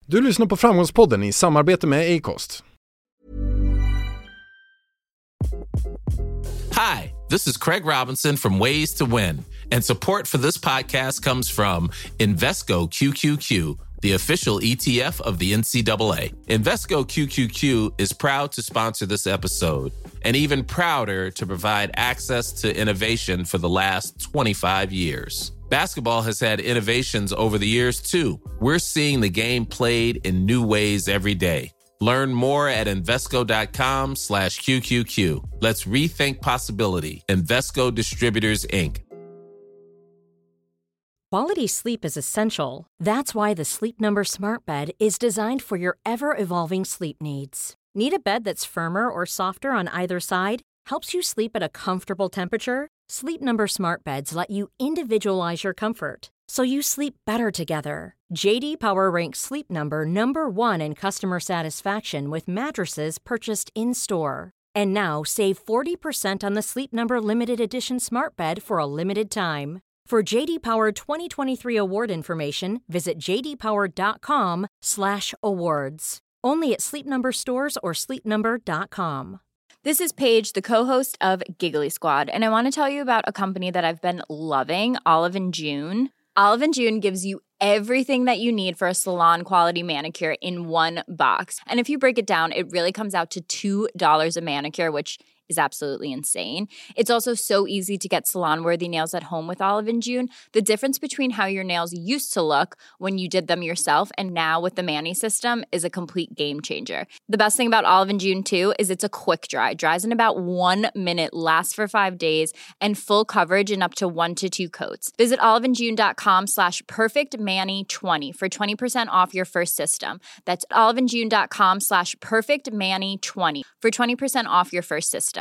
Du lyssnar på Framgångspodden i samarbete med Acast. Hi, this is Craig Robinson from Ways to Win, and support for this podcast comes from Invesco QQQ, the official ETF of the NCAA. Invesco QQQ is proud to sponsor this episode, and even prouder to provide access to innovation for the last 25 years. Basketball has had innovations over the years, too. We're seeing the game played in new ways every day. Learn more at Invesco.com/QQQ. Let's rethink possibility. Invesco Distributors, Inc. Quality sleep is essential. That's why the Sleep Number Smart Bed is designed for your ever-evolving sleep needs. Need a bed that's firmer or softer on either side? Helps you sleep at a comfortable temperature? Sleep Number Smart Beds let you individualize your comfort, so you sleep better together. JD Power ranks Sleep Number #1 in customer satisfaction with mattresses purchased in-store. And now, save 40% on the Sleep Number Limited Edition Smart Bed for a limited time. For JD Power 2023 award information, visit jdpower.com/awards. Only at Sleep Number stores or sleepnumber.com. This is Paige, the co-host of Giggly Squad, and I want to tell you about a company that I've been loving, Olive & June. Olive & June gives you everything that you need for a salon-quality manicure in one box. And if you break it down, it really comes out to $2 a manicure, which is absolutely insane. It's also so easy to get salon-worthy nails at home with Olive & June. The difference between how your nails used to look when you did them yourself and now with the Mani system is a complete game changer. The best thing about Olive & June, too, is it's a quick dry. Dries in about 1 minute, lasts for 5 days, and full coverage in up to 1 to 2 coats. Visit oliveandjune.com/perfectmani20 for 20% off your first system. That's oliveandjune.com/perfectmani20 for 20% off your first system.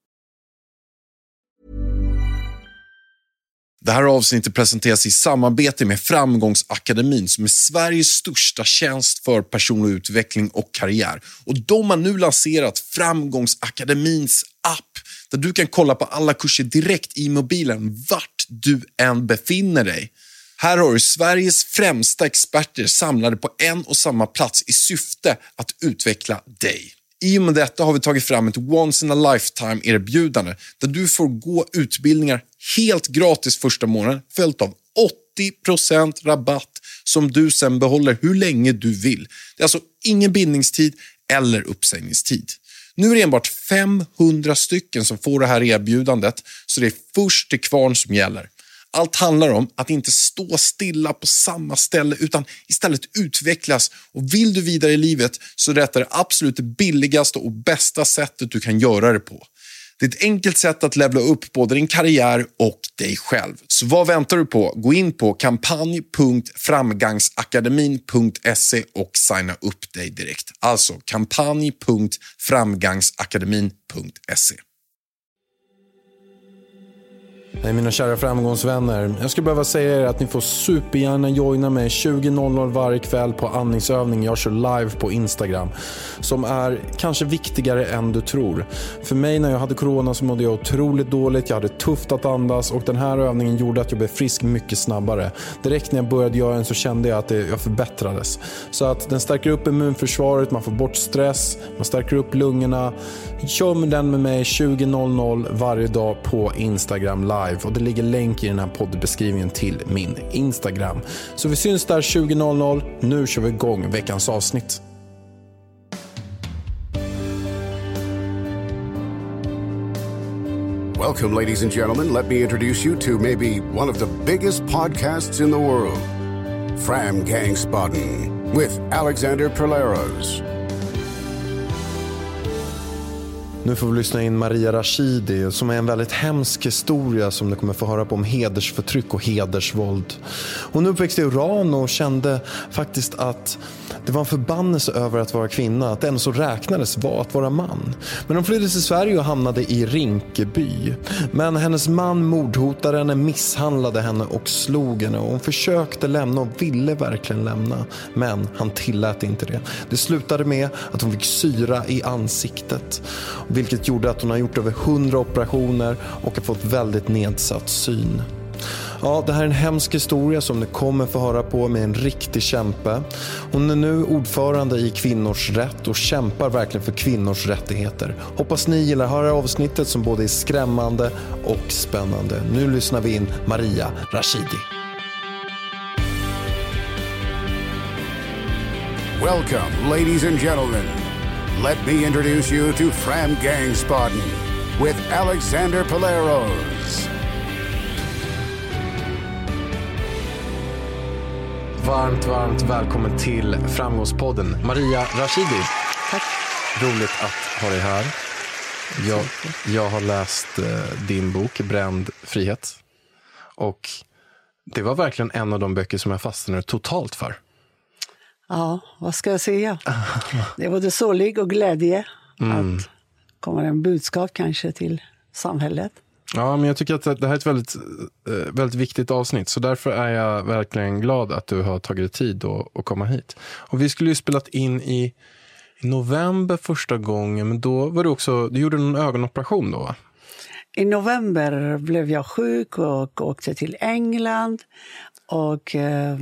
Det här avsnittet presenteras i samarbete med Framgångsakademin som är Sveriges största tjänst för personlig utveckling och karriär. Och de har nu lanserat Framgångsakademins app där du kan kolla på alla kurser direkt i mobilen vart du än befinner dig. Här har du Sveriges främsta experter samlade på en och samma plats i syfte att utveckla dig. I och med detta har vi tagit fram ett once in a lifetime erbjudande där du får gå utbildningar helt gratis första månaden följt av 80% rabatt som du sen behåller hur länge du vill. Det är alltså ingen bindningstid eller uppsägningstid. Nu är det enbart 500 stycken som får det här erbjudandet, så det är först till kvarn som gäller. Allt handlar om att inte stå stilla på samma ställe utan istället utvecklas, och vill du vidare i livet så är detta det absolut billigaste och bästa sättet du kan göra det på. Det är ett enkelt sätt att levla upp både din karriär och dig själv. Så vad väntar du på? Gå in på kampanj.framgangsakademin.se och signa upp dig direkt. Alltså kampanj.framgangsakademin.se. Nej, mina kära framgångsvänner, jag skulle behöva säga er att ni får supergärna joina mig 20.00 varje kväll på andningsövning jag kör live på Instagram, som är kanske viktigare än du tror. För mig när jag hade corona så mådde jag otroligt dåligt, jag hade tufft att andas, och den här övningen gjorde att jag blev frisk mycket snabbare. Direkt när jag började göra den så kände jag att jag förbättrades. Så att den stärker upp immunförsvaret, man får bort stress, man stärker upp lungorna. Kör med den med mig 20.00 varje dag på Instagram live. Och det ligger länk i den här poddbeskrivningen till min Instagram. Så vi syns där 20.00. Nu kör vi igång veckans avsnitt. Welcome, ladies and gentlemen. Let me introduce you to maybe one of the biggest podcasts in the world. Framgångsspodden with Alexander Perleros. Nu får vi lyssna in Maria Rashidi som är en väldigt hemsk historia som ni kommer få höra på om hedersförtryck och hedersvåld. Hon uppväxte i Iran och kände faktiskt att det var en förbannelse över att vara kvinna. Att det enda som räknades var att vara man. Men hon flydde till Sverige och hamnade i Rinkeby. Men hennes man mordhotade henne, misshandlade henne och slog henne. Och hon försökte lämna och ville verkligen lämna. Men han tillät inte det. Det slutade med att hon fick syra i ansiktet. Vilket gjorde att hon har gjort över 100 operationer och har fått väldigt nedsatt syn. Ja, det här är en hemsk historia som ni kommer få höra på med en riktig kämpe. Hon är nu ordförande i Kvinnors rätt och kämpar verkligen för kvinnors rättigheter. Hoppas ni gillar det här avsnittet som både är skrämmande och spännande. Nu lyssnar vi in Maria Rashidi. Welcome, ladies and gentlemen. Let me introduce you to Framgångsboden with Alexander Paleros. Varmt välkommen till Framgångspodden. Maria Rashidi. Tack. Roligt att ha dig här. Jag har läst din bok Bränd frihet. Och det var verkligen en av de böcker som jag fastnade totalt för. Ja, vad ska jag säga? Det var det sorg och glädje att komma en budskap kanske till samhället. Ja, men jag tycker att det här är ett väldigt viktigt avsnitt. Så därför är jag verkligen glad att du har tagit tid att komma hit. Och vi skulle ju spelat in i november första gången. Men då var du gjorde en ögonoperation då, va? I november blev jag sjuk och åkte till England. Och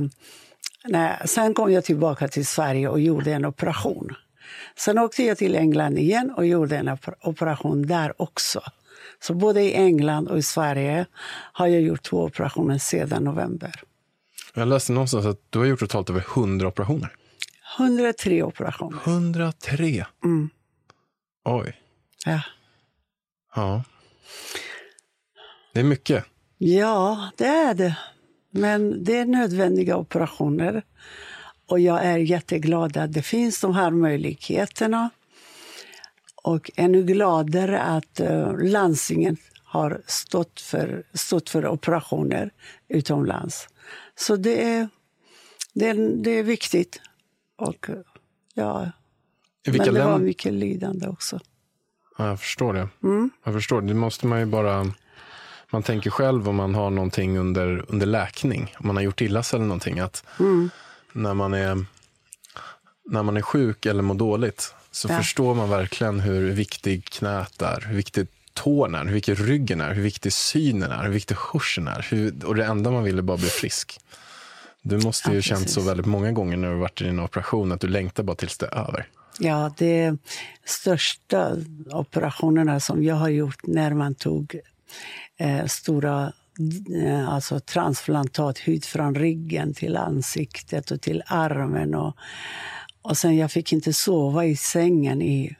sen kom jag tillbaka till Sverige och gjorde en operation. Sen åkte jag till England igen och gjorde en operation där också. Så både i England och i Sverige har jag gjort 2 operationer sedan november. Jag läste någonstans att du har gjort totalt över 100 operationer. 103 operationer. 103? Oj. Ja. Ja. Det är mycket. Ja, det är det. Men det är nödvändiga operationer. Och jag är jätteglad att det finns de här möjligheterna. Och ännu gladare att landstingen har stått för operationer utomlands. Så det är viktigt. Och ja, men det var mycket lidande också. Ja, jag förstår det. Jag förstår det. Det måste man ju bara... Man tänker själv om man har någonting under läkning. Om man har gjort illa sig eller någonting. Att när man är sjuk eller mår dåligt så förstår man verkligen hur viktig knät är. Hur viktig tån är. Hur viktig ryggen är. Hur viktig synen är. Hur viktig hörseln är. Och det enda man vill är bara bli frisk. Du måste ju känt så väldigt många gånger när du varit i din operation att du längtar bara tills det är över. Ja, det största operationerna som jag har gjort när man tog stora transplantat hud från ryggen till ansiktet och till armen. Och sen jag fick inte sova i sängen i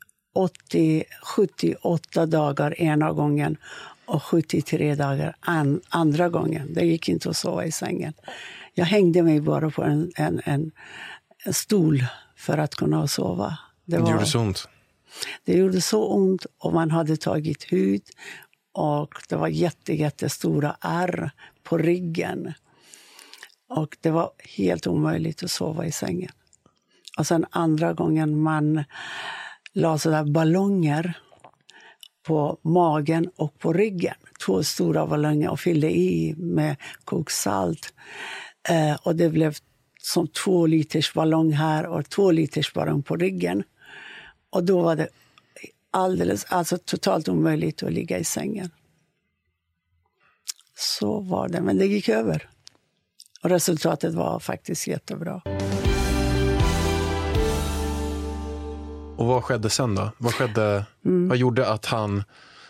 78 dagar ena gången och 73 dagar andra gången. Det gick inte att sova i sängen. Jag hängde mig bara på en stol för att kunna sova. Det gjorde så ont? Det gjorde så ont och man hade tagit hud och det var jättestora ärr på ryggen. Och det var helt omöjligt att sova i sängen. Och sen andra gången man la sådär ballonger på magen och på ryggen. 2 stora ballonger och fyllde i med koksalt. Och det blev som 2 liters ballong här och 2 liters ballong på ryggen. Och då var det totalt omöjligt att ligga i sängen. Så var det, men det gick över. Och resultatet var faktiskt jättebra. Och vad skedde sen då? Vad gjorde att han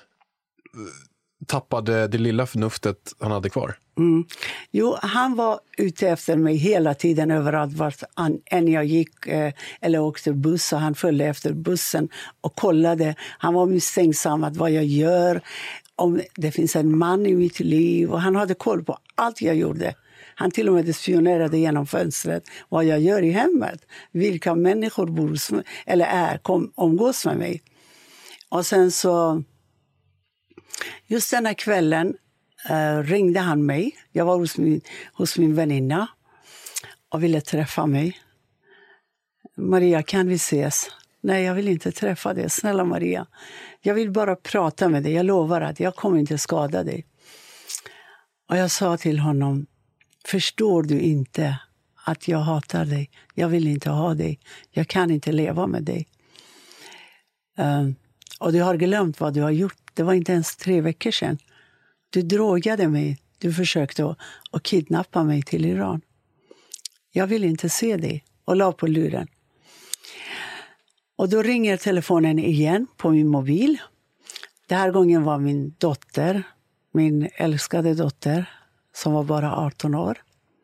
tappade det lilla förnuftet han hade kvar? Jo, han var ute efter mig hela tiden överallt vart än jag gick eller åkte buss. Och han följde efter bussen och kollade. Han var misstänksam att vad jag gör, om det finns en man i mitt liv. Och han hade koll på allt jag gjorde. Han till och med spionerade genom fönstret vad jag gör i hemmet. Vilka människor bor eller omgås med mig. Och sen så, just den här kvällen ringde han mig. Jag var hos min väninna och ville träffa mig. Maria, kan vi ses? Nej, jag vill inte träffa dig. Snälla Maria, jag vill bara prata med dig. Jag lovar att jag kommer inte skada dig. Och jag sa till honom, förstår du inte att jag hatar dig? Jag vill inte ha dig. Jag kan inte leva med dig. Och du har glömt vad du har gjort. Det var inte ens 3 veckor sedan. Du drogade mig. Du försökte att kidnappa mig till Iran. Jag vill inte se dig. Och la på luren. Och då ringer telefonen igen på min mobil. Den här gången var min dotter, min älskade dotter, som var bara 18 år.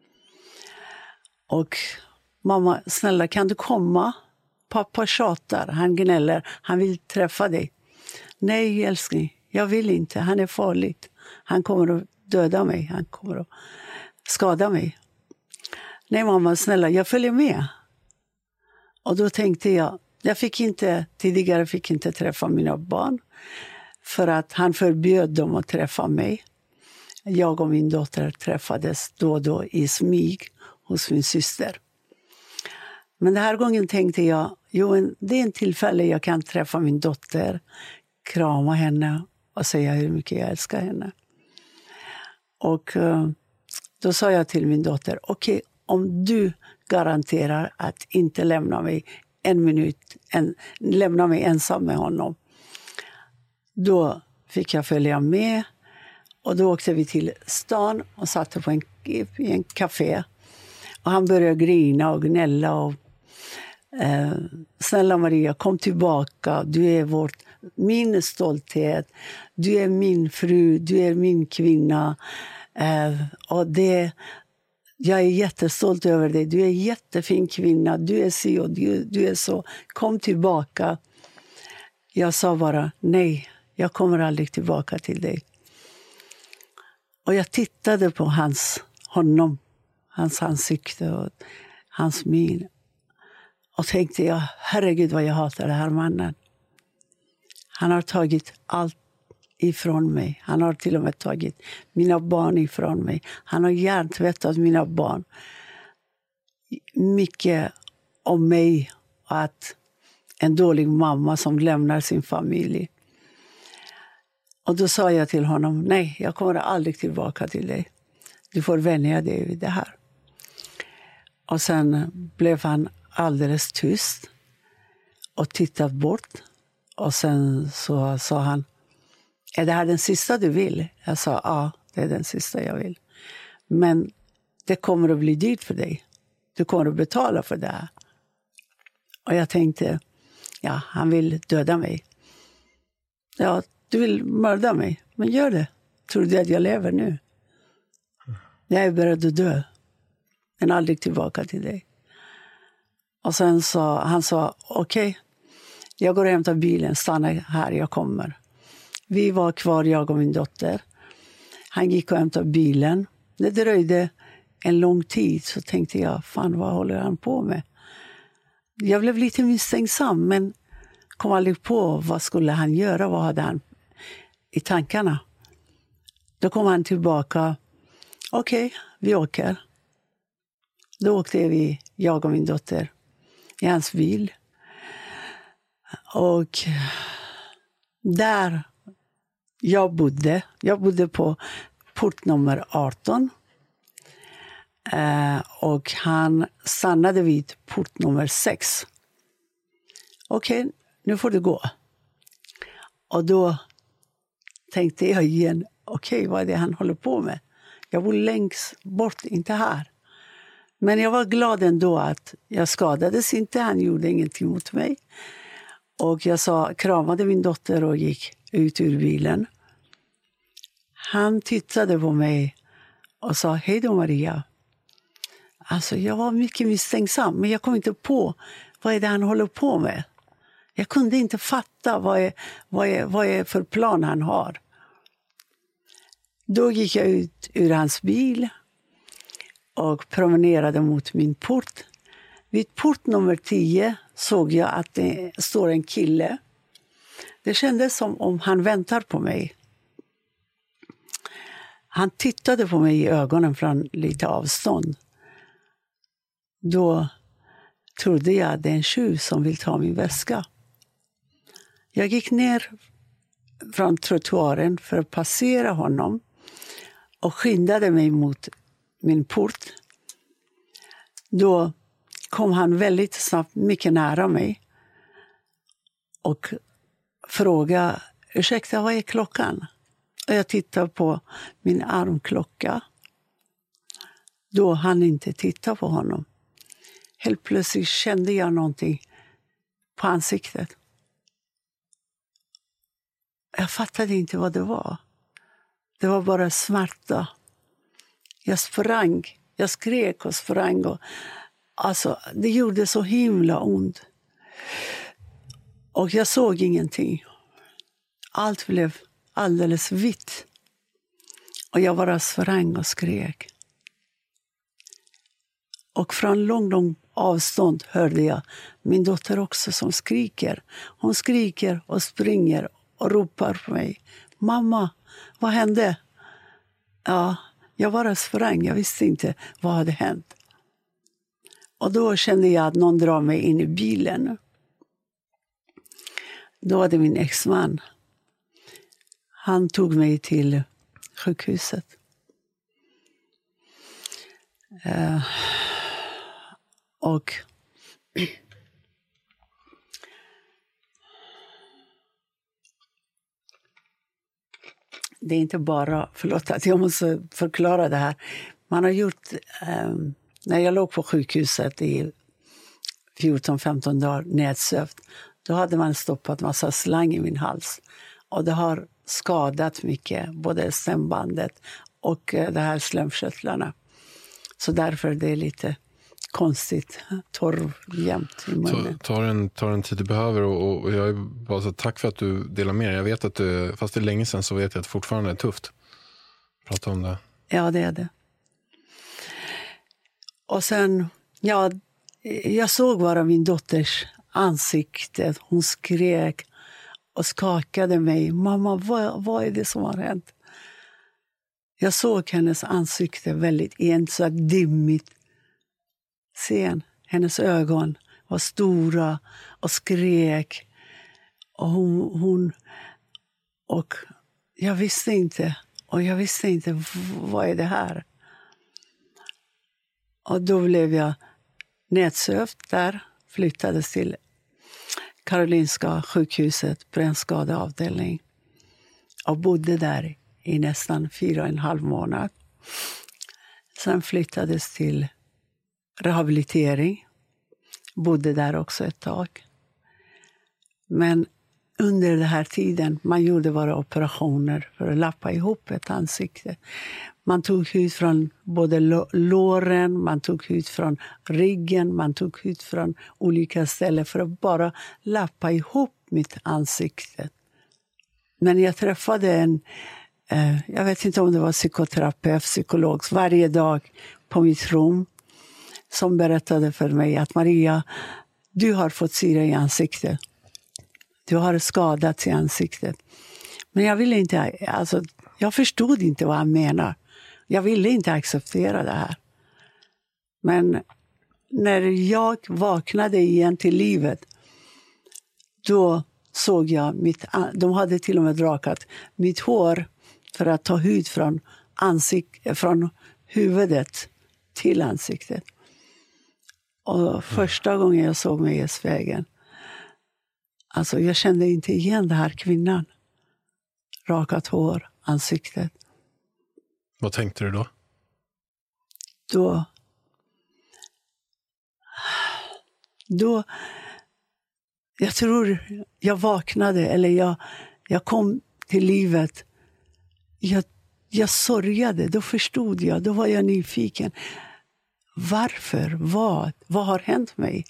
Och mamma, snälla kan du komma? Pappa tjatar, han gnäller, han vill träffa dig. Nej älskling, jag vill inte, han är farlig. Han kommer att döda mig, han kommer att skada mig. Nej mamma, snälla, jag följer med. Och då tänkte jag fick inte träffa mina barn. För att han förbjöd dem att träffa mig. Jag och min dotter träffades då och då i smyg hos min syster. Men den här gången tänkte jag, det är en tillfälle jag kan träffa min dotter, krama henne och säga hur mycket jag älskar henne. Och då sa jag till min dotter, okej, om du garanterar att inte lämna mig en minut, lämna mig ensam med honom. Då fick jag följa med och då åkte vi till stan och satt på en café. Och han började grina och gnälla och snälla Maria, kom tillbaka, du är min stolthet, du är min fru, du är min kvinna och jag är jättestolt över dig, du är en jättefin kvinna, du är si och du är så, kom tillbaka. Jag sa bara, nej, jag kommer aldrig tillbaka till dig. Och jag tittade på hans ansikte och hans min. Och tänkte jag, herregud vad jag hatar den här mannen. Han har tagit allt ifrån mig. Han har till och med tagit mina barn ifrån mig. Han har hjärntvättat mina barn. Mycket om mig och att en dålig mamma som lämnar sin familj. Och då sa jag till honom, nej, jag kommer aldrig tillbaka till dig. Du får vänja dig vid det här. Och sen blev han alldeles tyst och tittade bort. Och sen så sa han, är det här den sista du vill? Jag sa, ja, det är den sista jag vill. Men det kommer att bli dyrt för dig. Du kommer att betala för det här. Och jag tänkte, ja, han vill döda mig. Ja, du vill mörda mig, men gör det. Tror du att jag lever nu? Jag är beredd att dö. Men aldrig tillbaka till dig. Och sen sa han, okej, jag går och hämtar bilen, stanna här, jag kommer. Vi var kvar, jag och min dotter. Han gick och hämtade bilen. Det dröjde en lång tid, så tänkte jag, fan vad håller han på med? Jag blev lite misstänksam, men kom aldrig på vad skulle han göra, vad hade han i tankarna. Då kom han tillbaka, okej, vi åker. Då åkte vi, jag och min dotter, i hans bil. Och där jag bodde på port nummer 18. Och han stannade vid port nummer 6. Okej, nu får du gå. Och då tänkte jag igen, okej, vad är det han håller på med? Jag bor längst bort, inte här. Men jag var glad ändå att jag skadades inte, han gjorde ingenting mot mig. Och jag kramade min dotter och gick ut ur bilen. Han tittade på mig och sa, hej då Maria. Alltså jag var mycket misstänksam, men jag kom inte på vad är det han håller på med. Jag kunde inte fatta vad är för plan han har. Då gick jag ut ur hans bil och promenerade mot min port. Vid port nummer 10 såg jag att det står en kille. Det kändes som om han väntar på mig. Han tittade på mig i ögonen från lite avstånd. Då trodde jag att det är en tjuv som vill ta min väska. Jag gick ner från trottoaren för att passera honom och skyndade mig mot min port. Då kom han väldigt snabbt mycket nära mig och frågade, ursäkta, vad är klockan? Och jag tittade på min armklocka. Då hann inte titta på honom. Helt plötsligt kände jag någonting på ansiktet. Jag fattade inte vad det var. Det var bara smärta. Jag sprang. Jag skrek och sprang. Och, alltså, det gjorde så himla ont. Och jag såg ingenting. Allt blev alldeles vitt. Och jag bara sprang och skrek. Och från lång avstånd hörde jag min dotter också som skriker. Hon skriker och springer och ropar på mig. Mamma, vad hände? Ja, jag bara sprang. Jag visste inte vad hade hänt. Och då kände jag att någon drar mig in i bilen. Då var det min exman. Han tog mig till sjukhuset. Och det är inte bara, förlåt att jag måste förklara det här. Man har gjort, när jag låg på sjukhuset i 14-15 dagar nedsövd, då hade man stoppat massa slang i min hals. Och det har skadat mycket, både stämbandet och det här slemkörtlarna. Så därför det är lite konstigt, torrjämt i munnen. Ta den tid du behöver och jag är bara så tack för att du delar med dig. Jag vet att du, fast det är länge sedan så vet jag att det fortfarande är tufft. Prata om det. Ja, det är det. Och sen, ja, jag såg bara min dotters ansikte. Hon skrek och skakade mig. Mamma, vad är det som har hänt? Jag såg hennes ansikte väldigt så dimmigt. Sen, hennes ögon var stora och skrek. Och hon och jag visste inte. Och jag visste inte, vad är det här? Och då blev jag nedsövd där. Flyttades till Karolinska sjukhuset, brännskadeavdelning. Och bodde där i nästan 4,5 månader. Sen flyttades till rehabilitering. Bodde där också ett tag. Men under den här tiden, man gjorde bara operationer för att lappa ihop ett ansikte. Man tog hud från både låren, man tog hud från ryggen, man tog hud från olika ställen för att bara lappa ihop mitt ansikte. Men jag träffade jag vet inte om det var psykoterapeut, psykolog, varje dag på mitt rum som berättade för mig att Maria, du har fått syra i ansiktet. Du har skadats i ansiktet. Men jag ville inte, alltså, jag förstod inte vad han menar. Jag ville inte acceptera det här. Men när jag vaknade igen till livet, då såg jag de hade till och med rakat mitt hår för att ta hud från huvudet till ansiktet. Och första gången jag såg mig i spegeln, alltså jag kände inte igen den här kvinnan. Rakat hår, ansiktet. Vad tänkte du då? Då jag tror jag vaknade, eller jag kom till livet. Jag sörjade, då förstod jag, då var jag nyfiken. Varför? Vad har hänt mig?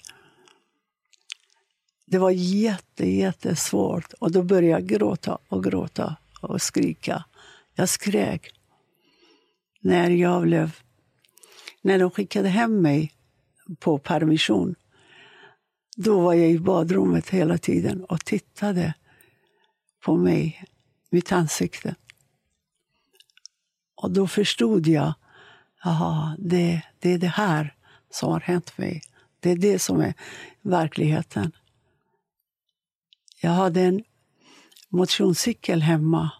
Det var jättesvårt. Och då började jag gråta och skrika. Jag skrek. När de skickade hem mig på permission, då var jag i badrummet hela tiden och tittade på mig, mitt ansikte. Och då förstod jag, det är det här som har hänt mig. Det är det som är verkligheten. Jag hade en motionscykel hemma.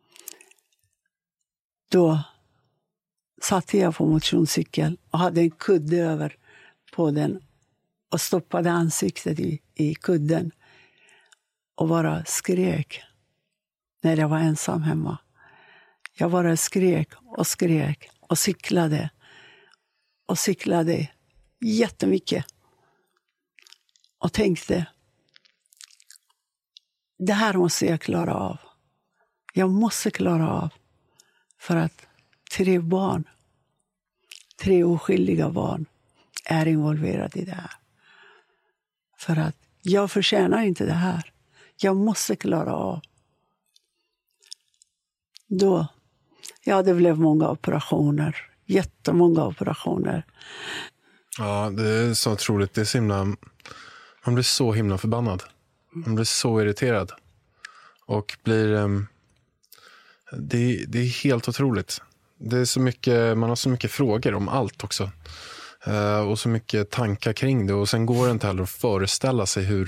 Då satte jag på motionscykel och hade en kudde över på den och stoppade ansiktet i kudden och bara skrek när jag var ensam hemma. Jag bara skrek och cyklade. Och cyklade jättemycket. Och tänkte, det här måste jag klara av. Jag måste klara av. För att 3 oskyldiga barn är involverade i det här. För att jag förtjänar inte det här. Jag måste klara av. Då, det blev många operationer. Jättemånga operationer. Ja, det är så otroligt. Det är så himla, man blir så himla förbannad. Man blir så irriterad. Och blir... Det är helt otroligt. Det är så mycket, man har så mycket frågor om allt också. Och så mycket tankar kring det. Och sen går det inte heller att föreställa sig hur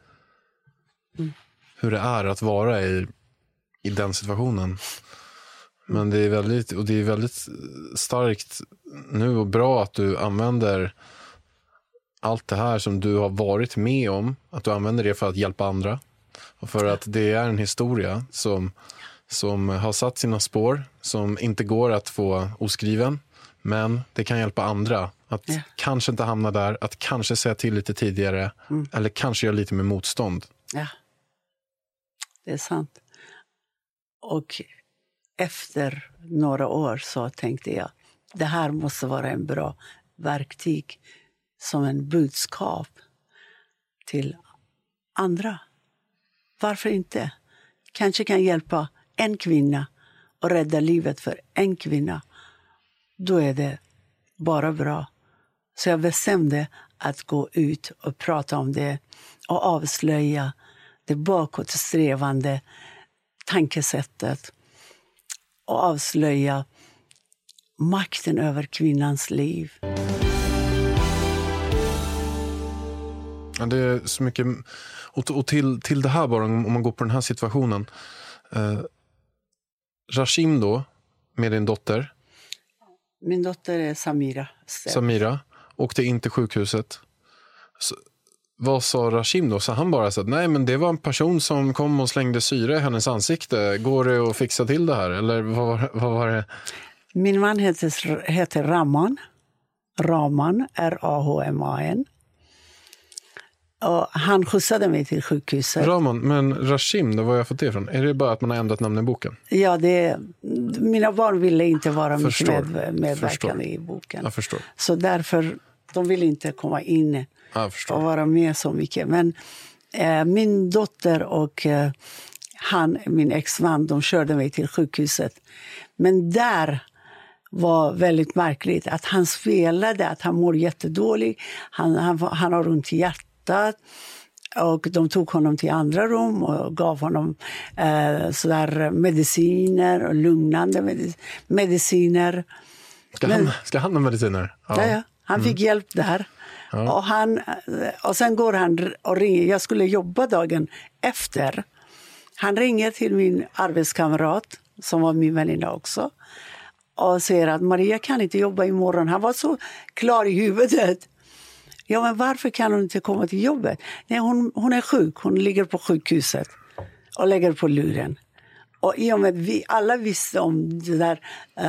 det är att vara i den situationen. Men det är väldigt starkt nu och bra att du använder allt det här som du har varit med om. Att du använder det för att hjälpa andra. Och för att det är en historia som har satt sina spår, som inte går att få oskriven, men det kan hjälpa andra att kanske inte hamna där, att kanske säga till lite tidigare eller kanske göra lite med motstånd. Ja, det är sant. Och efter några år så tänkte jag, det här måste vara en bra verktyg som en budskap till andra. Varför inte? Kanske kan hjälpa en kvinna och rädda livet för en kvinna. Då är det bara bra. Så jag bestämde att gå ut och prata om det och avslöja det bakåtsträvande tankesättet och avslöja makten över kvinnans liv. Ja, det är så mycket. Och till det här bara, om man går på den här situationen. Rashim då, med din dotter. Min dotter är Samira. Åkte in till sjukhuset. Så, vad sa Rashim då? Så han bara sa, nej men det var en person som kom och slängde syre i hennes ansikte. Går det att fixa till det här? Eller vad var det? Min man heter Rahman. Rahman, R-A-H-M-A-N. Och han skjutsade mig till sjukhuset. Rahman, men Rashim, då var jag fått det ifrån? Är det bara att man har ändrat namn i boken? Ja, mina barn ville inte vara medverkande i boken. Jag förstår. Så därför, de ville inte komma in och vara med så mycket. Men min dotter och min exman, de körde mig till sjukhuset. Men där var väldigt märkligt att han spelade, att han mår jättedåligt. Han har ont i hjärtat. Och de tog honom till andra rum och gav honom mediciner och lugnande mediciner. Ska han ha mediciner? Ja. Han fick hjälp där. Ja. Och sen går han och ringer. Jag skulle jobba dagen efter. Han ringer till min arbetskamrat, som var min väninna också, och säger att Maria kan inte jobba imorgon. Han var så klar i huvudet. Ja, men varför kan hon inte komma till jobbet? Nej, hon är sjuk. Hon ligger på sjukhuset och lägger på luren. Och i och med att vi alla visste om det där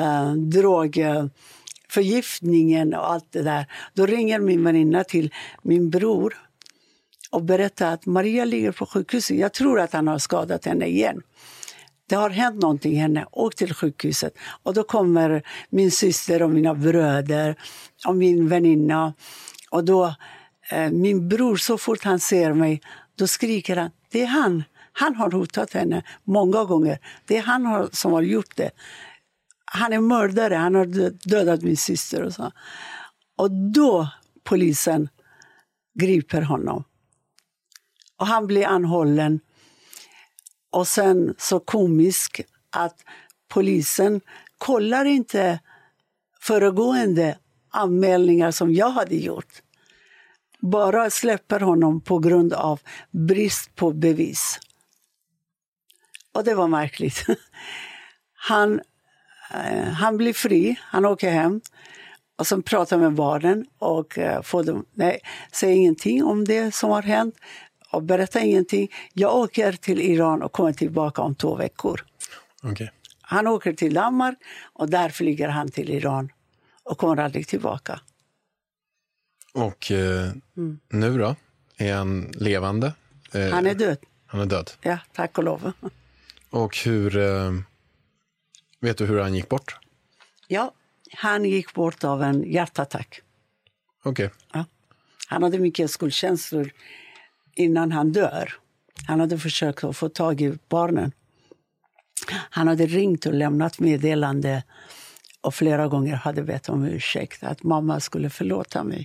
drogförgiftningen och allt det där, då ringer min väninna till min bror och berättar att Maria ligger på sjukhuset. Jag tror att han har skadat henne igen. Det har hänt någonting henne. Åk till sjukhuset. Och då kommer min syster och mina bröder och min väninna. Och då, min bror, så fort han ser mig, då skriker han, det är han. Han har hotat henne många gånger. Det är han som har gjort det. Han är mördare, han har dödat min syster och så. Och då polisen griper honom. Och han blir anhållen. Och sen så komiskt att polisen kollar inte föregående anmälningar som jag hade gjort. Bara släpper honom på grund av brist på bevis. Och det var märkligt. Han blir fri, han åker hem och sen pratar med barnen och får dem, säger ingenting om det som har hänt och berättar ingenting. Jag åker till Iran och kommer tillbaka om 2 veckor. Okay. Han åker till Danmark och där flyger han till Iran och kommer aldrig tillbaka. Och nu då? Är han levande? Han är död. Han är död? Ja, tack och lov. Och vet du hur han gick bort? Ja, han gick bort av en hjärtattack. Okej. Ja. Han hade mycket skuldkänslor innan han dör. Han hade försökt att få tag i barnen. Han hade ringt och lämnat meddelande och flera gånger hade bett om ursäkt att mamma skulle förlåta mig.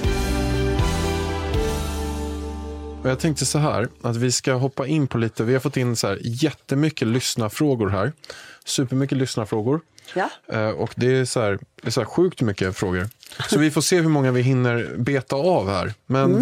Och jag tänkte så här, att vi ska hoppa in på lite, vi har fått in så här jättemycket lyssnarfrågor här. Supermycket lyssnarfrågor. Ja. Och det är så här sjukt mycket frågor. Så vi får se hur många vi hinner beta av här. Men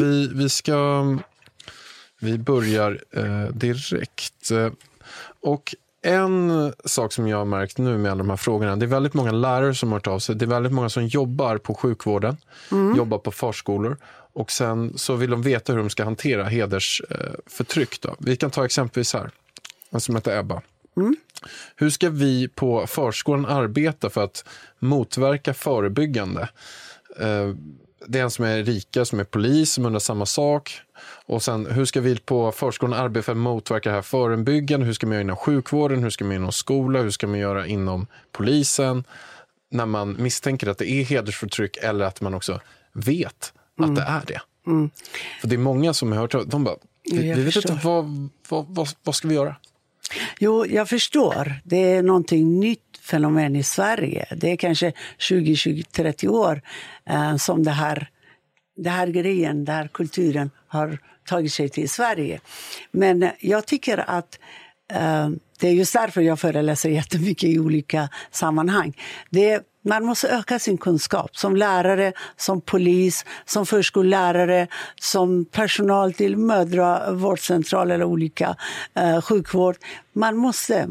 vi börjar direkt. Och en sak som jag har märkt nu med alla de här frågorna, det är väldigt många lärare som har hört av sig. Det är väldigt många som jobbar på sjukvården, jobbar på förskolor. Och sen så vill de veta hur de ska hantera hedersförtryck då. Vi kan ta exempelvis här, en som heter Ebba. Hur ska vi på förskolan arbeta för att motverka förebyggande? Det är en som är Rika som är polis som undrar samma sak. Och sen hur ska vi på förskolan arbeta för att motverka det här förebyggande? Hur ska man göra inom sjukvården? Hur ska man göra inom skola? Hur ska man göra inom polisen? När man misstänker att det är hedersförtryck eller att man också vet att det är det. För det är många som har hört, de bara, vi vet inte vad ska vi göra? Jo, jag förstår. Det är någonting nytt fenomen i Sverige. Det är kanske 20-30 år som det här grejen, den här kulturen har tagit sig till Sverige. Men jag tycker att det är just därför jag föreläser jättemycket i olika sammanhang. Man måste öka sin kunskap som lärare, som polis, som förskollärare, som personal till mödravårdscentral eller olika sjukvård. Man måste,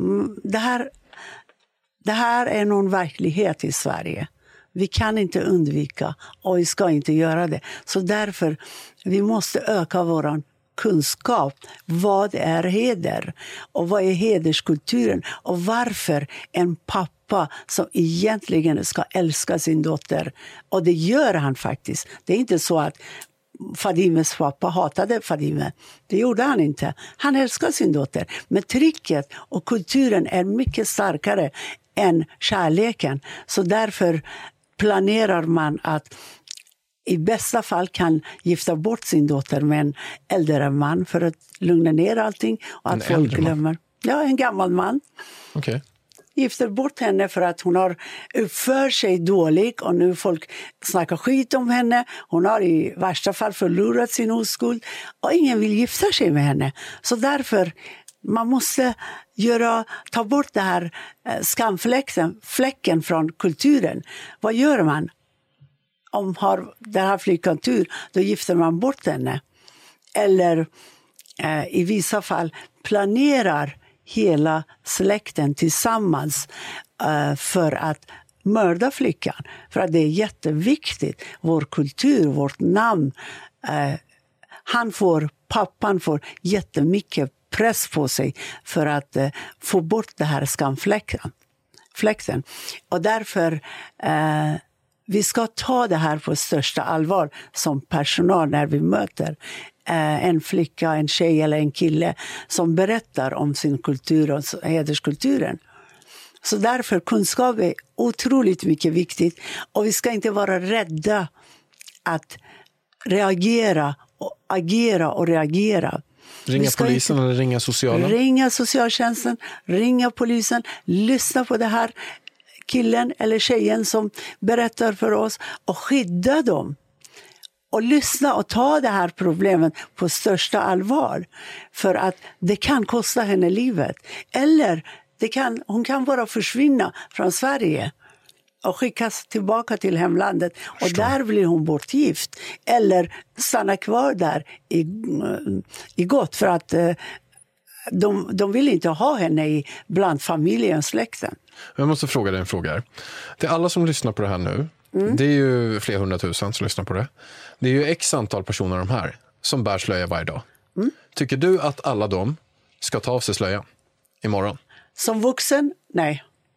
det här är någon verklighet i Sverige. Vi kan inte undvika och vi ska inte göra det. Så därför vi måste öka våran kunskap. Vad är heder? Och vad är hederskulturen? Och varför en pappa som egentligen ska älska sin dotter, och det gör han faktiskt. Det är inte så att Fadimes pappa hatade Fadime. Det gjorde han inte. Han älskar sin dotter. Men trycket och kulturen är mycket starkare än kärleken. Så därför planerar man att i bästa fall kan gifta bort sin dotter med en äldre man för att lugna ner allting och att folk glömmer. Ja, en gammal man. Okej. Gifter bort henne för att hon har uppfört sig dåligt och nu folk snackar skit om henne. Hon har i värsta fall förlorat sin oskuld och ingen vill gifta sig med henne. Så därför man måste ta bort det här skamfläcken från kulturen. Vad gör man? Om den här flickan tur, då gifter man bort henne. Eller i vissa fall planerar hela släkten tillsammans för att mörda flickan. För att det är jätteviktigt. Vår kultur, vårt namn. Pappan får jättemycket press på sig för att få bort det här skamfläcken. Och därför vi ska ta det här på största allvar som personal när vi möter en flicka, en tjej eller en kille som berättar om sin kultur och hederskulturen. Så därför kunskap är otroligt mycket viktigt och vi ska inte vara rädda att reagera och agera och reagera. Ringa polisen eller ringa socialen? Ringa socialtjänsten, ringa polisen, lyssna på det här killen eller tjejen som berättar för oss och skydda dem. Och lyssna och ta det här problemet på största allvar. För att det kan kosta henne livet. Eller hon kan bara försvinna från Sverige och skickas tillbaka till hemlandet. Och där blir hon bortgift. Eller stanna kvar där i gott för att de vill inte ha henne bland familjen och släkten. Jag måste fråga dig en fråga här. Till alla som lyssnar på det här nu, det är ju flera 100 000 som lyssnar på det. Det är ju x antal personer de här som bär slöja varje dag. Tycker du att alla de ska ta av sig slöjan imorgon? Som vuxen? Nej.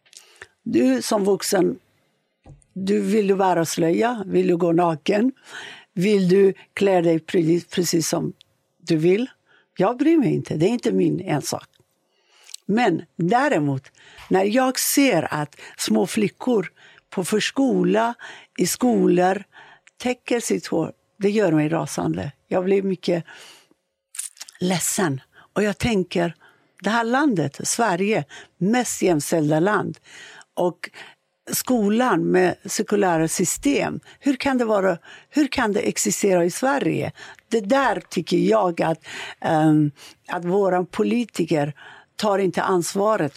Du som vuxen, vill du bära slöja? Vill du gå naken? Vill du klä dig precis som du vill? Jag bryr mig inte, det är inte min ensak. Men däremot, när jag ser att små flickor på förskola, i skolor täcker sitt hår, det gör mig rasande. Jag blir mycket ledsen. Och jag tänker, det här landet, Sverige, mest jämställda land. Och skolan med sekulära system. Hur kan det existera i Sverige? Det där tycker jag att våra politiker tar inte ansvaret.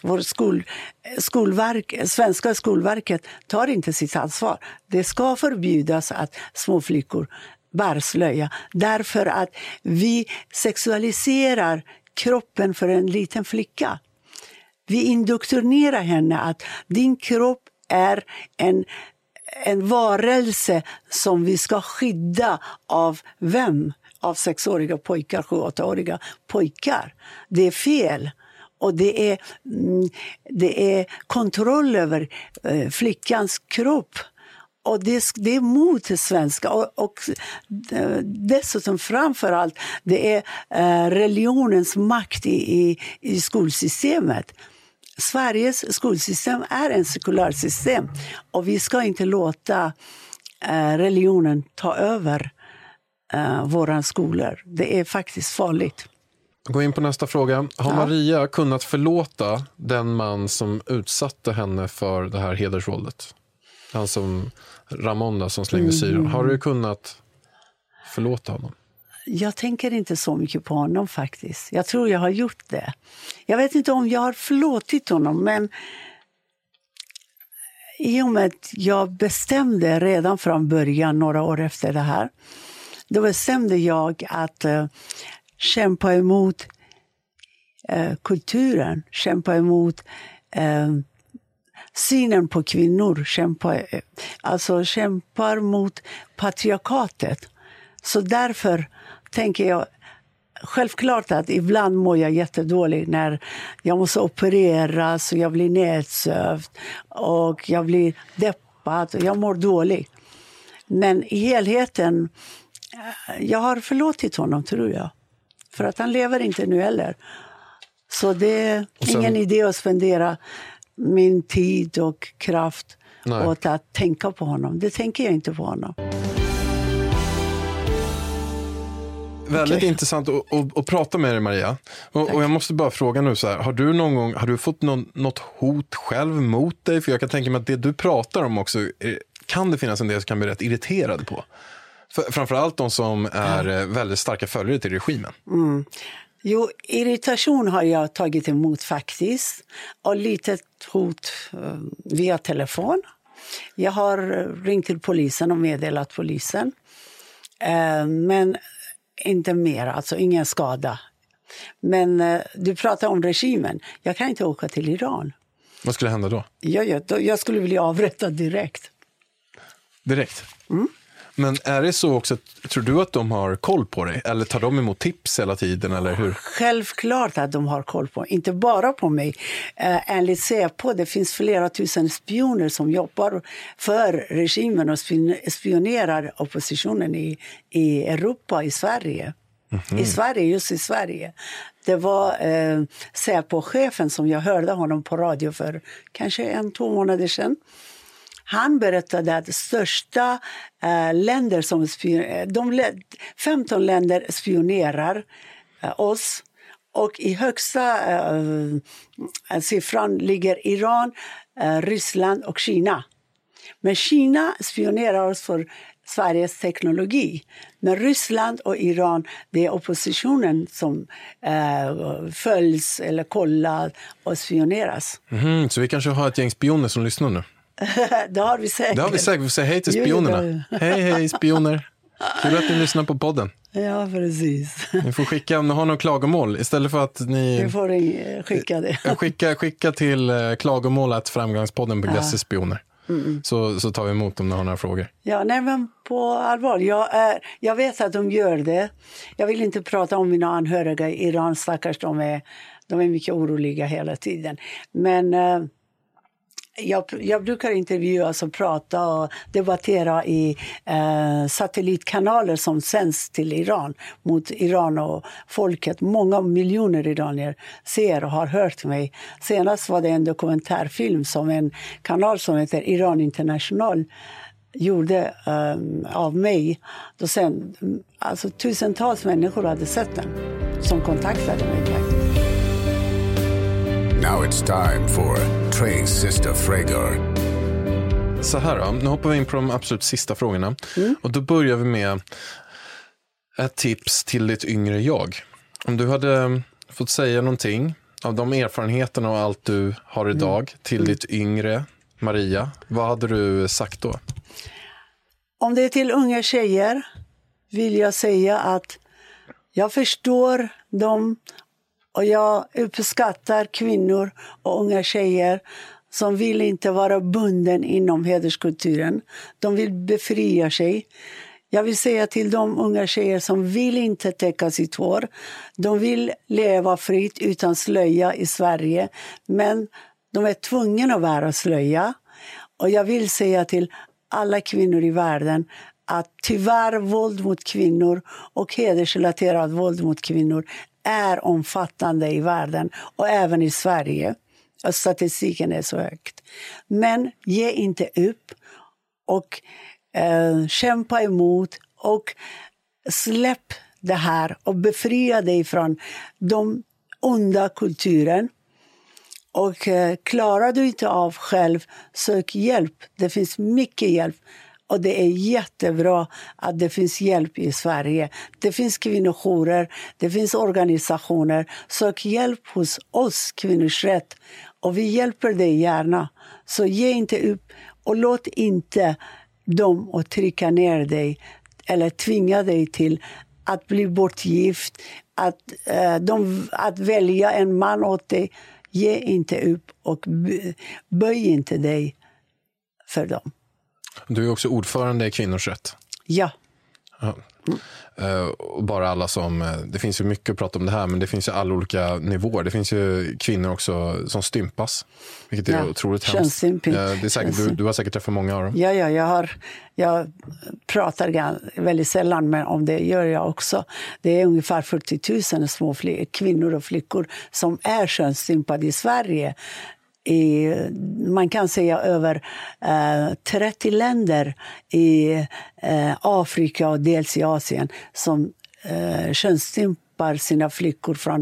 Svenska skolverket tar inte sitt ansvar. Det ska förbjudas att små flickor bär slöja. Därför att vi sexualiserar kroppen för en liten flicka. Vi indoktrinerar henne att din kropp är en varelse som vi ska skydda av vem? Av 6-åriga pojkar, 7-8-åriga pojkar. Det är fel. Och det är kontroll över flickans kropp. Och det är mot det svenska. Och dessutom framförallt, det är religionens makt i skolsystemet. Sveriges skolsystem är en sekulär system. Och vi ska inte låta religionen ta över våra skolor. Det är faktiskt farligt. Gå in på nästa fråga. Har Maria kunnat förlåta den man som utsatte henne för det här hedersvåldet? Han som Ramon som slängde syra. Har du kunnat förlåta honom? Jag tänker inte så mycket på honom faktiskt. Jag tror jag har gjort det. Jag vet inte om jag har förlåtit honom, men i och med att jag bestämde redan från början, några år efter det här, då bestämde jag att kämpa emot kulturen, kämpa emot synen på kvinnor, kämpar mot patriarkatet. Så därför tänker jag självklart att ibland mår jag jättedåligt när jag måste opereras och jag blir nedsövd och jag blir deppad och jag mår dåligt. Men i helheten, jag har förlåtit honom, tror jag. För att han lever inte nu heller. Så det är ingen idé att spendera min tid och kraft åt att tänka på honom. Det tänker jag inte på honom. Väldigt intressant att prata med dig, Maria. Och jag måste bara fråga nu så här, har du fått något hot själv mot dig? För jag kan tänka mig att det du pratar om också, kan det finnas en del som kan bli rätt irriterade på. Framförallt de som är väldigt starka följare till regimen. Jo, irritation har jag tagit emot faktiskt. Och lite hot via telefon. Jag har ringt till polisen och meddelat polisen. Men inte mer, alltså ingen skada. Men du pratar om regimen. Jag kan inte åka till Iran. Vad skulle hända då? Jag skulle vilja avrätta direkt. Direkt? Men är det så också, tror du att de har koll på dig? Eller tar de emot tips hela tiden, eller hur? Självklart att de har koll på, inte bara på mig. Enligt Säpo, det finns flera tusen spioner som jobbar för regimen och spionerar oppositionen i Europa, i Sverige. I Sverige, just i Sverige. Det var Säpo-chefen som jag hörde honom på radio för kanske 1-2 månader sedan. Han berättade att största länder som 15 länder spionerar oss. Och i högsta siffran ligger Iran, Ryssland och Kina. Men Kina spionerar oss för Sveriges teknologi. Men Ryssland och Iran, det är oppositionen som följs eller kollar och spioneras. Så vi kanske har ett gäng spioner som lyssnar nu? Det har vi säkert. Vi säger hej till spionerna. Hej spioner. Kul att ni lyssnar på podden. Ja, precis. Ni får skicka om ni har någon klagomål. Istället för att ni... Vi får skicka det. Skicka till klagomål@framgångspodden.se spioner. Så tar vi emot om ni har några frågor. Ja, nej, men på allvar. Jag vet att de gör det. Jag vill inte prata om mina anhöriga i Iran. Stackars, de är mycket oroliga hela tiden. Men Jag brukar intervjuas och prata och debattera i satellitkanaler som sänds till Iran, mot Iran och folket. Många miljoner iranier ser och har hört mig. Senast var det en dokumentärfilm som en kanal som heter Iran International gjorde av mig. Då sen, alltså, tusentals människor hade sett den som kontaktade mig faktiskt. Now it's time for Trey's sister Frager. Så här då, nu hoppar vi in på de absolut sista frågorna. Och då börjar vi med ett tips till ditt yngre jag. Om du hade fått säga någonting av de erfarenheterna och allt du har idag till ditt yngre Maria, vad hade du sagt då? Om det är till unga tjejer vill jag säga att jag förstår dem och jag uppskattar kvinnor och unga tjejer som vill inte vara bunden inom hederskulturen. De vill befria sig. Jag vill säga till de unga tjejer som vill inte täcka sitt hår. De vill leva fritt utan slöja i Sverige. Men de är tvungna att bära slöja. Och jag vill säga till alla kvinnor i världen att tyvärr våld mot kvinnor och hedersrelaterat våld mot kvinnor är omfattande i världen och även i Sverige. Och statistiken är så högt. Men ge inte upp och kämpa emot och släpp det här och befria dig från de onda kulturen. Och klarar du inte av själv, sök hjälp. Det finns mycket hjälp. Och det är jättebra att det finns hjälp i Sverige. Det finns kvinnojourer, det finns organisationer. Sök hjälp hos oss, Kvinnors rätt. Och vi hjälper dig gärna. Så ge inte upp och låt inte dem att trycka ner dig eller tvinga dig till att bli bortgift. Att välja en man åt dig. Ge inte upp och böj inte dig för dem. Du är också ordförande i Kvinnors rätt. Ja. Och bara alla som, det finns ju mycket att prata om det här, men det finns ju alla olika nivåer. Det finns ju kvinnor också som stympas, vilket är otroligt hemskt. Det är säkert, du har säkert träffat många av dem. Ja, jag pratar väldigt sällan, men om det gör jag också. Det är ungefär 40 000 små kvinnor och flickor som är könsstympade i Sverige. Man kan säga över 30 länder i Afrika och dels i Asien som könsstympar sina flickor från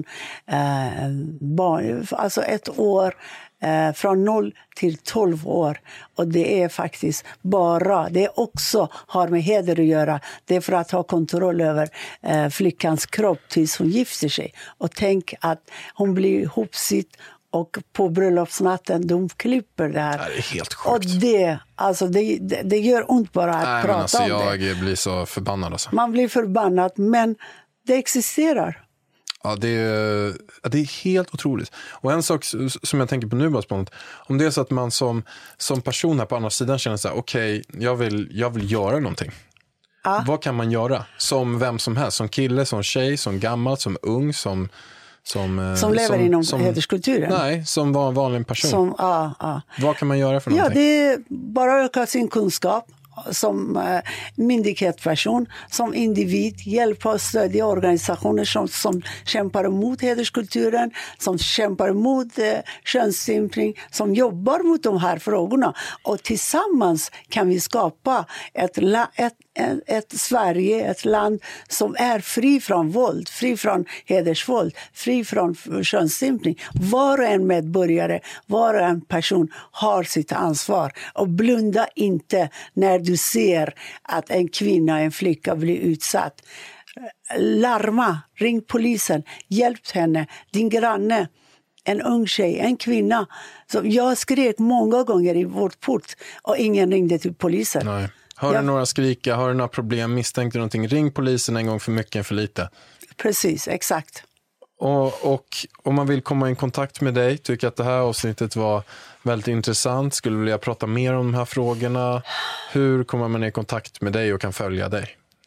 barn, alltså 1 år, från 0 till 12 år. Och det är faktiskt det också har med heder att göra. Det är för att ha kontroll över flickans kropp tills hon gifter sig. Och tänk att hon blir ihopsitt och på bröllopsnatten de klipper det här. Det är helt sjukt. Och det gör ont bara att prata om det. Jag blir så förbannad. Alltså. Man blir förbannad, men det existerar. Ja, det är helt otroligt. Och en sak som jag tänker på nu bara spontant, om det är så att man som person här på andra sidan känner så här, okej, jag vill göra någonting. Vad kan man göra? Som vem som helst, som kille, som tjej, som gammal, som ung, som lever inom hederskulturen. Nej, som var en vanlig person. Vad kan man göra för någonting? Ja, det är bara öka sin kunskap som myndighetsperson, som individ, hjälpa och stödja organisationer som kämpar emot hederskulturen, som kämpar emot könsstympning, som jobbar mot de här frågorna. Och tillsammans kan vi skapa ett Sverige, ett land som är fri från våld, fri från hedersvåld, fri från könsstympning. Var och en medborgare, var och en person har sitt ansvar. Och blunda inte när du ser att en kvinna, en flicka blir utsatt. Larma, ring polisen, hjälp henne, din granne, en ung tjej, en kvinna. Så jag skrek många gånger i vårt port och ingen ringde till polisen. Nej. Har du några skrika, har du några problem, misstänkte någonting, ring polisen en gång för mycket än för lite. Precis, exakt. Och om man vill komma i kontakt med dig, tycker att det här avsnittet var väldigt intressant, skulle vilja prata mer om de här frågorna, hur kommer man i kontakt med dig och kan följa dig?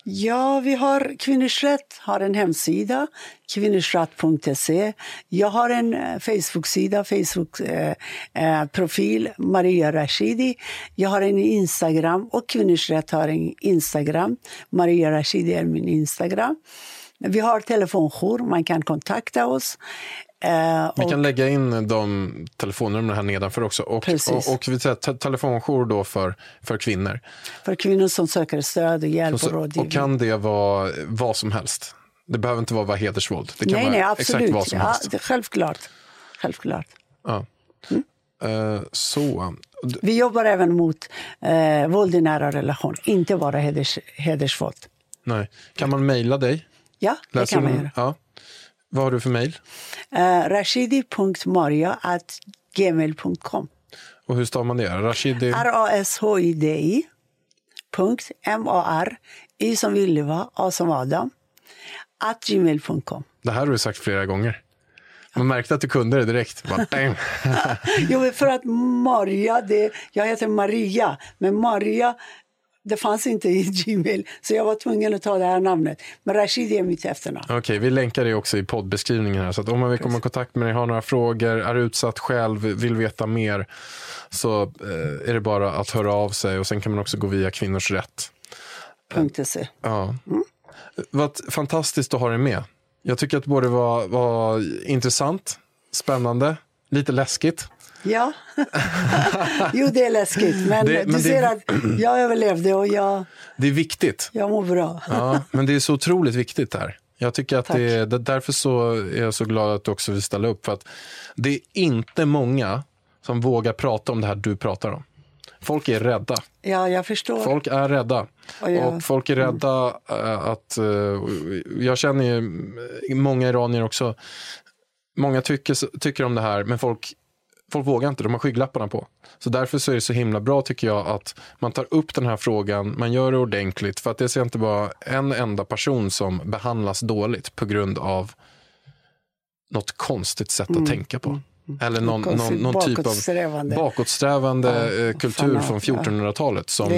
Ja, vi har Kvinnors rätt, har en hemsida, kvinnorsrätt.se. Jag har en Facebook-sida, Facebook-profil, Maria Rashidi. Jag har en Instagram och Kvinnors rätt har en Instagram. Maria Rashidi är min Instagram. Vi har telefonjour, man kan kontakta oss. Vi kan lägga in de telefonnumren här nedanför också. Och vi säger telefonjour då för kvinnor. För kvinnor som söker stöd och hjälp och rådgivning. Och kan det vara vad som helst? Det behöver inte vara hedersvåld. Det kan vara absolut. Exakt vad som helst. Ja, självklart. Ja. Så. Vi jobbar även mot våld i nära relation. Inte bara hedersvåld. Nej. Kan man mejla dig? Ja, det kan man göra. Ja. Vad har du för mejl? rashidi.maria@gmail.com. Och hur stavar man det? Rashidi? RASHIDI.MAR I som Villeva, A som Adam @gmail.com. Det här har du sagt flera gånger. Man märkte att du kunde det direkt. Jo, för att Maria, jag heter Maria, men Maria det fanns inte i Gmail, så jag var tvungen att ta det här namnet. Men Rashidi är mitt efternamn. Okej, vi länkar det också i poddbeskrivningen här. Så att om man vill komma i kontakt med dig, har några frågor, är utsatt själv, vill veta mer, så är det bara att höra av sig. Och sen kan man också gå via Kvinnors rätt. .se. Ja. Vad fantastiskt att ha dig med. Jag tycker att det både var intressant, spännande, lite läskigt. Ja, jo det är läskigt, men du ser att jag överlevde och det är viktigt. Jag mår bra. Ja, men det är så otroligt viktigt här. Jag tycker att därför så är jag så glad att du också vill ställa upp, för att det är inte många som vågar prata om det här du pratar om. Folk är rädda. Ja, jag förstår. Folk är rädda. Och folk är rädda att... jag känner ju många iranier också. Många tycker om det här, men folk vågar inte, de har skygglapparna på. Så därför så är det så himla bra, tycker jag, att man tar upp den här frågan, man gör det ordentligt, för att det ska inte vara en enda person som behandlas dåligt på grund av något konstigt sätt att tänka på. Eller någon typ av bakåtsträvande kultur från 1400-talet som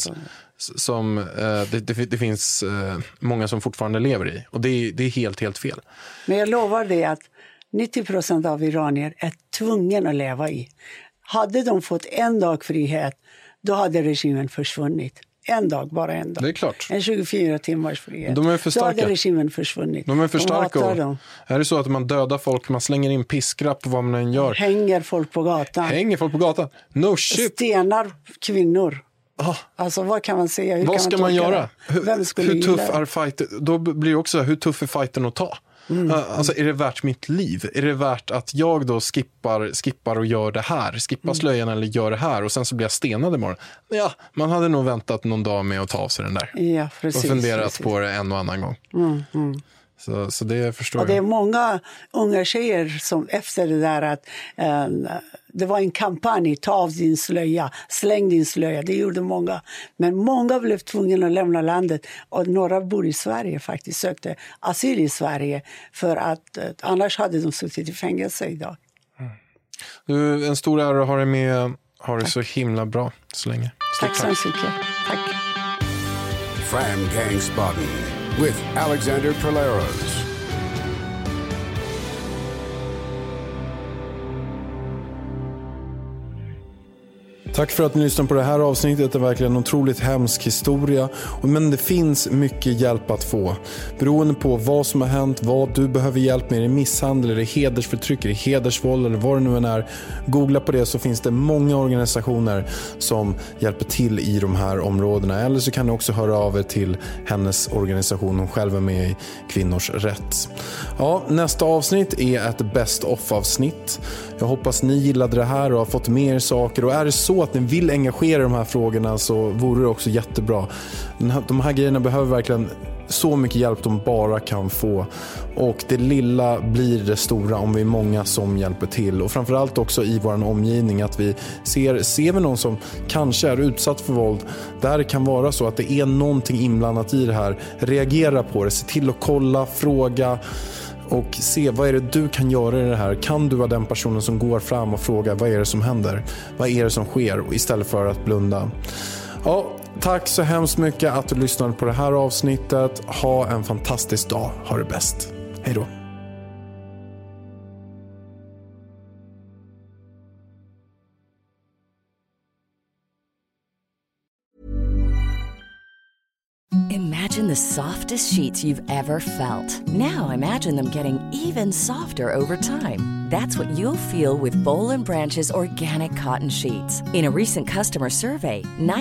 det finns många som fortfarande lever i. Och det är helt fel. Men jag lovar dig att 90% av iranier är tvungen att leva i. Hade de fått en dag frihet, då hade regimen försvunnit. En dag, bara en dag. Det är klart. En 24 timmars frihet. De är för starka. Då hade regimen försvunnit. De är för starka. Är det så att man dödar folk, man slänger in piskrapp på vad man än gör? Hänger folk på gatan. No shit. Stenar kvinnor. Alltså vad kan man säga? Vad ska man göra? Hur tuff är fighten? Då blir det också, hur tuff är fighten att ta? Alltså, är det värt mitt liv? Är det värt att jag då skippar och gör det här? Skippar slöjan eller gör det här? Och sen så blir jag stenad imorgon. Ja, man hade nog väntat någon dag med att ta av sig den där. Ja, precis. Och funderat på det en och annan gång. Så det förstår jag. Det är många unga tjejer som efter det där att det var en kampanj, ta av din slöja, släng din slöja, det gjorde många. Men många blev tvungna att lämna landet, och några bor i Sverige faktiskt, sökte asyl i Sverige, för att annars hade de suttit i fängelse idag. Du, en stor ära att ha dig med. Har det så himla bra så länge. Tack så mycket. Tack. Fram Gangsbaden with Alexander Polaros. Tack för att ni lyssnar på det här avsnittet. Det är verkligen en otroligt hemsk historia. Men det finns mycket hjälp att få. Beroende på vad som har hänt, vad du behöver hjälp med. Är det misshandel, är det hedersförtryck, är det hedersvåld eller vad det nu än är. Googla på det, så finns det många organisationer som hjälper till i de här områdena. Eller så kan ni också höra av er till hennes organisation. Hon själv är med i Kvinnors rätt. Ja, nästa avsnitt är ett best of-avsnitt. Jag hoppas ni gillade det här och har fått mer saker. Och är det så att ni vill engagera de här frågorna, så vore det också jättebra. De här grejerna behöver verkligen så mycket hjälp de bara kan få. Och det lilla blir det stora om vi är många som hjälper till. Och framförallt också i vår omgivning, att vi ser vi någon som kanske är utsatt för våld, där det kan vara så att det är någonting inblandat i det här. Reagera på det, se till att kolla, fråga och se vad är det du kan göra i det här. Kan du vara den personen som går fram och frågar vad är det som händer? Vad är det som sker? Och istället för att blunda. Ja, Tack så hemskt mycket att du lyssnade på det här avsnittet. Ha en fantastisk dag. Ha det bäst. Hej då. Imagine the softest sheets you've ever felt. Now imagine them getting even softer over time. That's what you'll feel with Boll & Branch's organic cotton sheets. In a recent customer survey,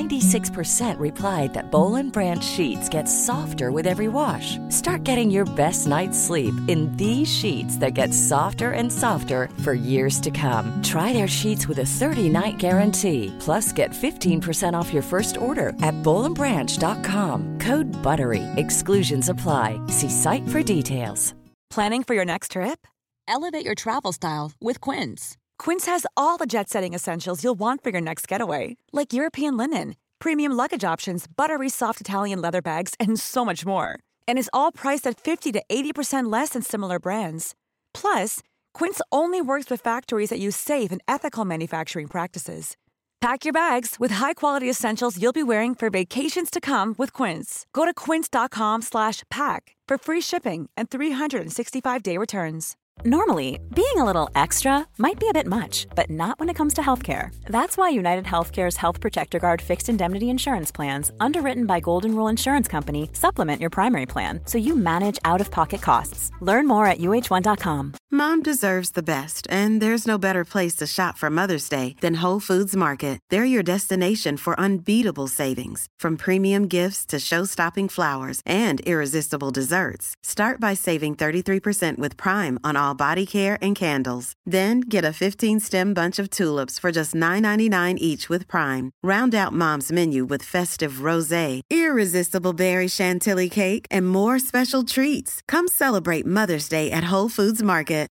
96% replied that Boll & Branch sheets get softer with every wash. Start getting your best night's sleep in these sheets that get softer and softer for years to come. Try their sheets with a 30-night guarantee. Plus, get 15% off your first order at bollandbranch.com. Code BUTTERY. Exclusions apply. See site for details. Planning for your next trip? Elevate your travel style with Quince. Quince has all the jet-setting essentials you'll want for your next getaway, like European linen, premium luggage options, buttery soft Italian leather bags, and so much more. And is all priced at 50 to 80% less than similar brands. Plus, Quince only works with factories that use safe and ethical manufacturing practices. Pack your bags with high-quality essentials you'll be wearing for vacations to come with Quince. Go to quince.com/pack for free shipping and 365-day returns. Normally, being a little extra might be a bit much, but not when it comes to healthcare. That's why United Healthcare's Health Protector Guard fixed indemnity insurance plans, underwritten by Golden Rule Insurance Company, supplement your primary plan so you manage out-of-pocket costs. Learn more at uh1.com. Mom deserves the best, and there's no better place to shop for Mother's Day than Whole Foods Market. They're your destination for unbeatable savings, from premium gifts to show-stopping flowers and irresistible desserts. Start by saving 33% with Prime on all body care and candles. Then get a 15-stem bunch of tulips for just $9.99 each with Prime. Round out Mom's menu with festive rosé, irresistible berry chantilly cake, and more special treats. Come celebrate Mother's Day at Whole Foods Market.